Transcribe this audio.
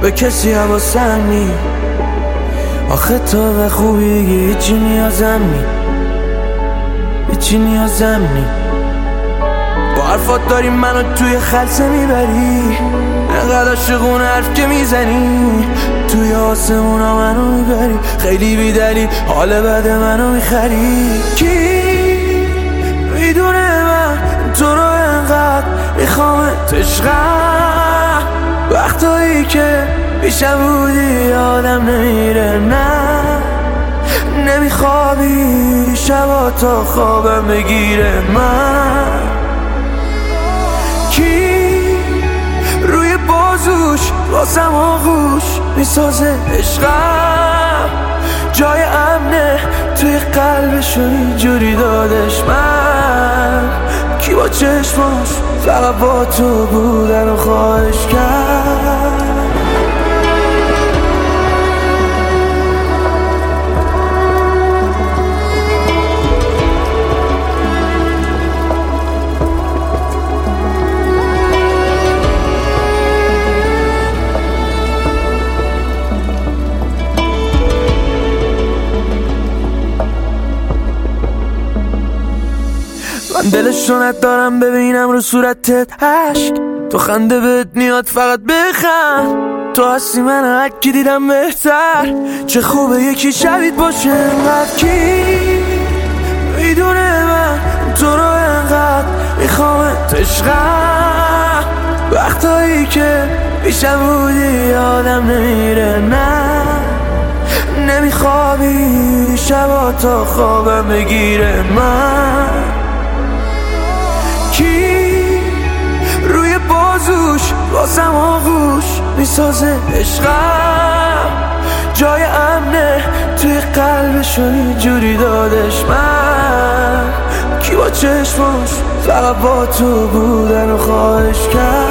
به کسی حواسم نی. آخه تو به خوبی هیچی نیازم نی، هیچی نیازم نی. با حرفات داری منو توی خلسه میبری، انقدر عاشقون حرف که میزنی توی آسمونا منو میبری. خیلی بیدلی حال بد منو میخری. کی میدونه من تو رو انقدر میخوامت عشقم، وقتایی که پیشم بودی آدم نمیره، نه نمیخوابی شبا تا خوابم بگیره. من کی روی بازوش واسم آغوش میسازه عشقم، جای امنه توی قلبشو اینجوری دادش. من کی با چشماش فقط با تو بودن و خواهش کرد. من دلش رو ندارم ببینم رو صورتت عشق، تو خنده بهت میاد فقط بخند. تو هستی من هر کی دیدم بهتر، چه خوبه یکی شبیت باشه انقدر. کی میدونه من تو رو انقدر میخوامت عشقم، وقتایی که پیشم بودی آدم نمیره، نه نمیخوابی شبا تا خوابم بگیره. من کی روی بازوش واسم آغوش میسازه عشقم، جای امنه توی قلبشو اینجوری دادش. من کی با چشماش فقط با تو بودن و خواهش کرد.